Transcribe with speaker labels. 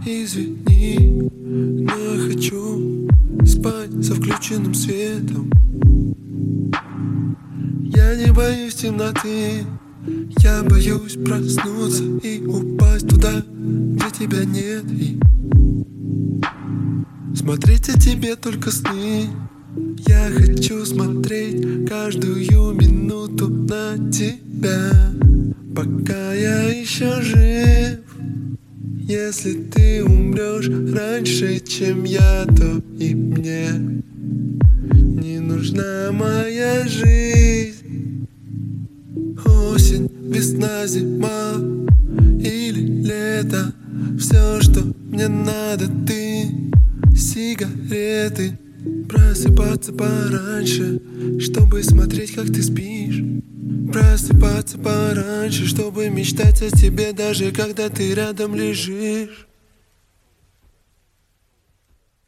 Speaker 1: Извини, но я хочу спать со включенным светом. Я не боюсь темноты, я боюсь проснуться и упасть туда, где тебя нет, и смотреть о тебе только сны. Я хочу смотреть каждую минуту на тебя, пока я еще жив. Если ты умрешь раньше, чем я, то и мне не нужна моя жизнь. Осень, весна, зима или лето, все, что мне надо, ты. Сигареты, просыпаться пораньше, чтобы смотреть, как ты спишь. Просыпаться пораньше, чтобы мечтать о тебе, даже когда ты рядом лежишь.